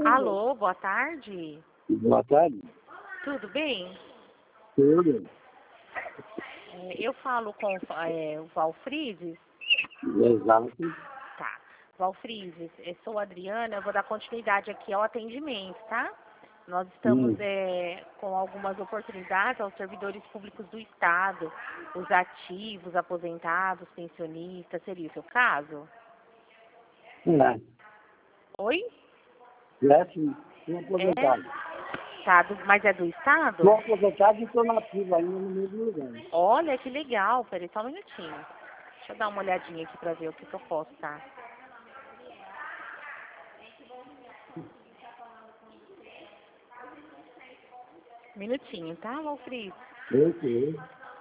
Alô, boa tarde. Boa tarde. Tudo bem? Tudo. Eu falo com o Valfrides. Exato. Tá. Valfrides, eu sou a Adriana, eu vou dar continuidade aqui ao atendimento, tá? Nós estamos com algumas oportunidades aos servidores públicos do Estado, os ativos, aposentados, pensionistas, seria o seu caso? É. Oi? É sim. Estou aposentado. Tá, mas é do Estado? Estou aposentado e estou nativo ainda no mesmo lugar. Olha, que legal. Peraí, só um minutinho. Deixa eu dar uma olhadinha aqui pra ver o que eu posso, tá? Minutinho, tá, Valfrides? Ok.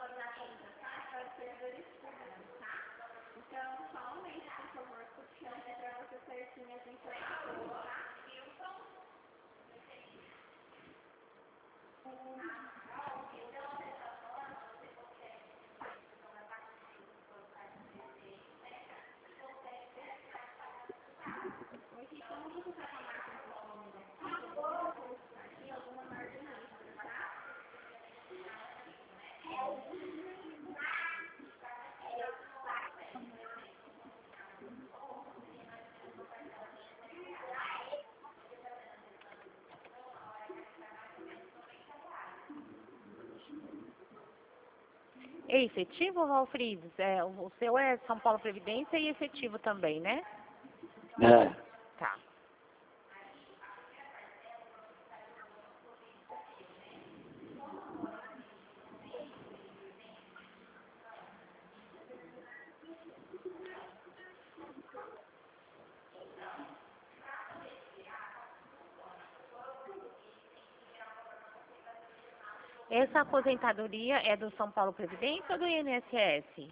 É efetivo, Valfrides? O seu é São Paulo Previdência e efetivo também, né? É. Tá. Essa aposentadoria é do São Paulo Previdência ou do INSS?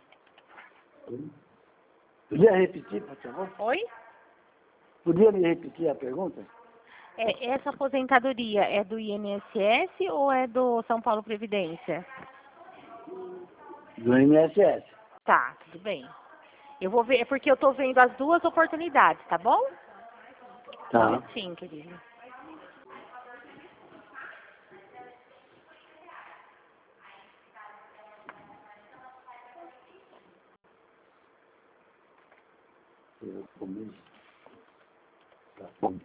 Podia repetir, por favor? Oi? Podia me repetir a pergunta? Essa aposentadoria é do INSS ou é do São Paulo Previdência? Do INSS. Tá, tudo bem. Eu vou ver, é porque eu tô vendo as duas oportunidades, tá bom? Tá. Sim, querido. Eu comi. Tá bom.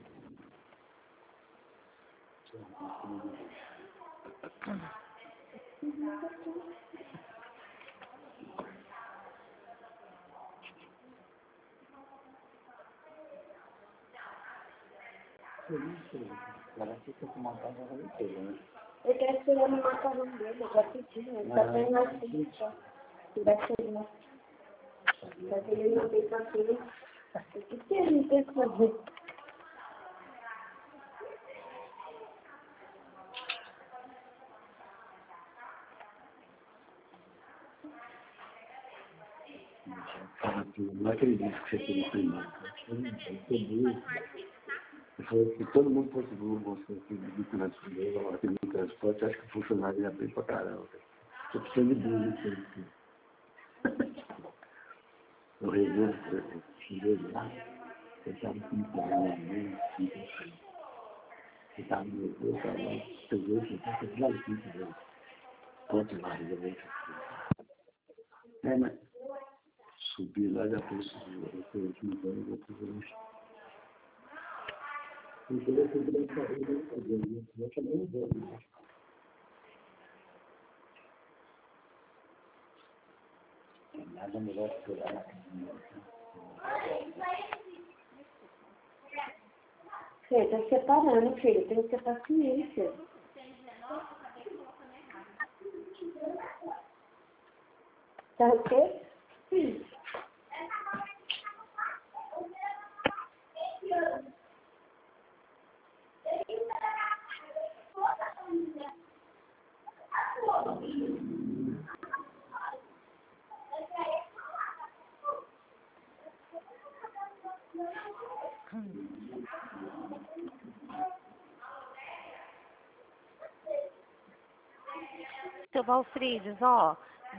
Agora fica com uma casa inteira, né? Eu quero esperar no macarrão dele, eu já pedi, né? Tá bem na ficha. Se vai ser uma. Mas ele não tem papel. O que a gente tem que fazer? Cara, eu não acredito que você tem primeiro. Eu falei que todo mundo fosse burro, você tem de transporte, ela tem de transporte, acho que o funcionário ia bem pra caramba. Tô precisando de burro nisso aí. Eu resolvo, eu cheguei lá, eu estava com um problema mesmo, eu estava no meu, eu estava lá, peguei, eu fiz lá em cima dele. Pronto, lá, resolveu isso aqui. Mas subi lá, já foi subir, eu fui aqui no banho, eu fui fazer isso. Então eu fui bem saber, eu fazer, eu chamei o banho. Nada melhor que eu lá. Você tá separando, filho, tem que ter paciência. Tá o quê? Seu Valfrides, ó,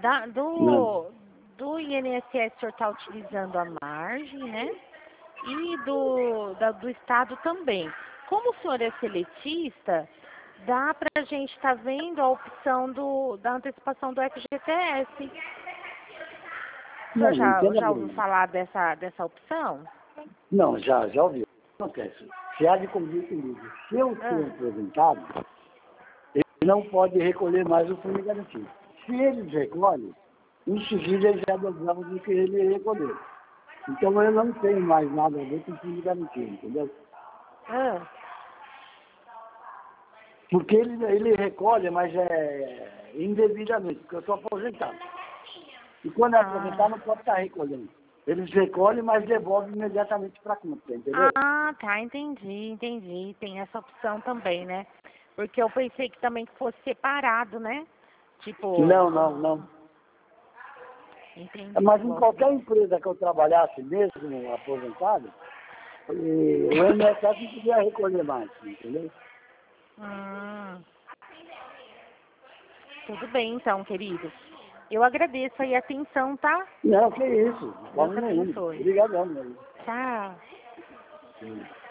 do INSS o senhor está utilizando a margem, né? E do Estado também. como o senhor é seletista, dá para a gente estar vendo a opção da antecipação do FGTS. O senhor já ouviu falar dessa opção? Não, já ouvi. O que acontece? Se há de convir comigo, se eu sou aposentado, ele não pode recolher mais o fundo de garantia. Se eles recolhem, em seguida eles já dobravam do que ele recolheu. Então eu não tenho mais nada a ver com o fundo de garantia, entendeu? Porque ele recolhe, mas é indevidamente, porque eu estou aposentado. E quando é aposentado não pode estar recolhendo. Eles recolhem, mas devolvem imediatamente para a conta, entendeu? Ah, tá, entendi. Tem essa opção também, né? Porque eu pensei que também fosse separado, né? Tipo... Não. Entendi. Mas em qualquer empresa que eu trabalhasse, mesmo aposentado, o INSS não podia recolher mais, entendeu? Tudo bem, então, querido. Eu agradeço aí a atenção, tá? Não, que isso. Deus abençoe. Obrigadão, meu. Tchau.